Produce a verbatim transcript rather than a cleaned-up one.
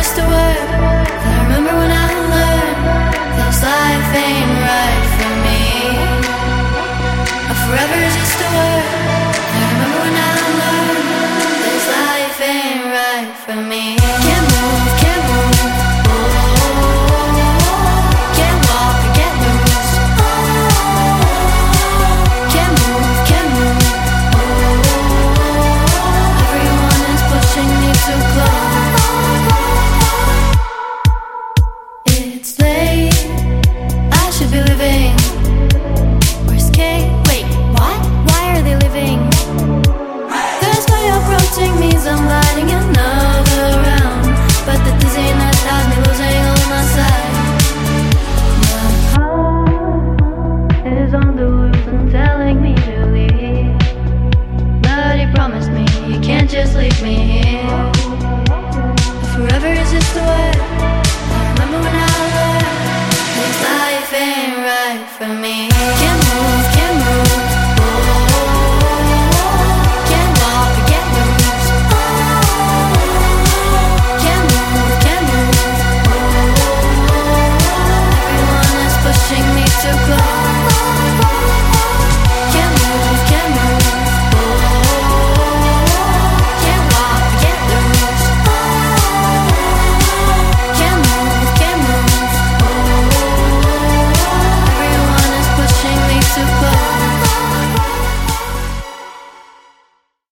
just a word that I remember when I learned this life ain't right for me. Forever is just a word that I remember when I learned this life ain't right for me.